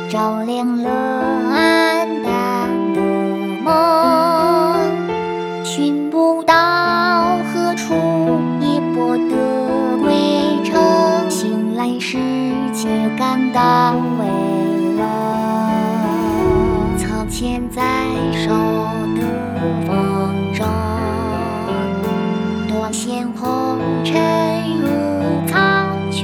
照亮了暗淡的梦，寻不到何处也博得归程，醒来时却感到微冷，草牵在手的风筝，多羡红尘如苍穹，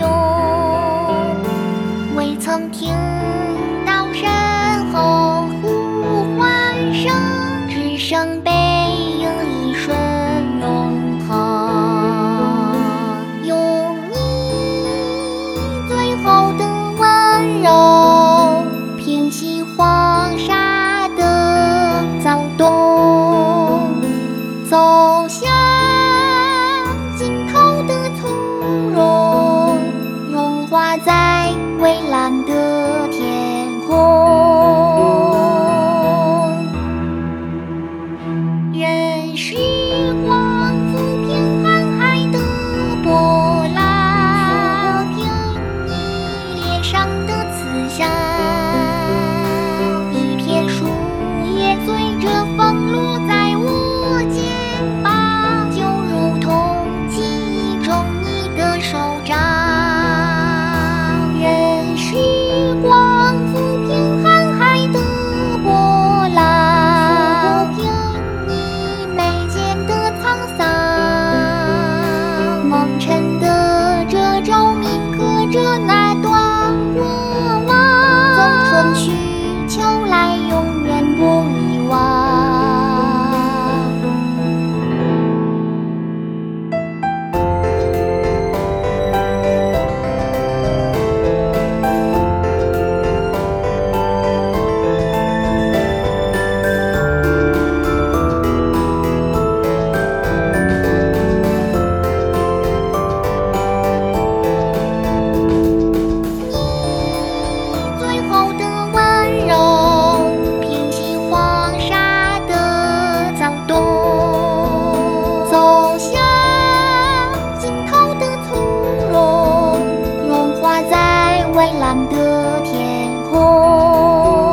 未曾听到身后呼唤声，只剩背影一瞬永恒。用你最后的温柔，平息黄沙的躁动，走向尽头的从容，融化在蔚蓝的天空。任时光抚平瀚海的波澜，抚平你脸上的慈祥，一片树叶随着风落在我肩膀，就如同记忆中你的手掌。任时光抚平瀚海的波澜，抚平你眉间的沧桑，蒙尘的褶皱铭刻着那段过往，纵春去秋来，永远不遗忘。最后的温柔，平息黄沙的躁动，走向尽头的从容，融化在蔚蓝的天空。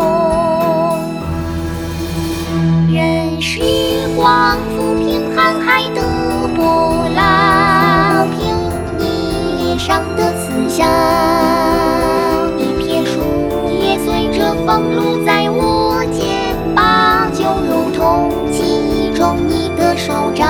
任时光抚平瀚海的波澜，抚平你脸上的慈祥，随着风落在我肩膀，就如同记忆中你的手掌。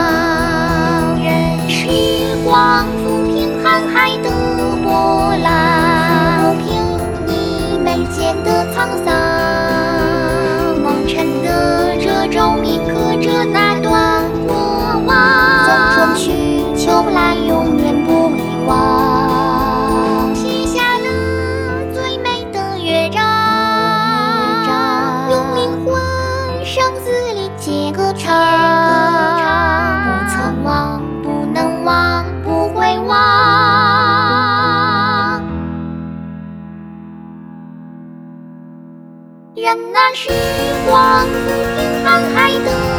任时光抚平瀚海的波澜，抚平你眉间的沧桑，蒙尘的褶皱铭刻着那段过往，纵春去秋来，永远不遗忘。生死里结个场，不曾忘，不能忘，不会忘。任那时光抚平瀚海的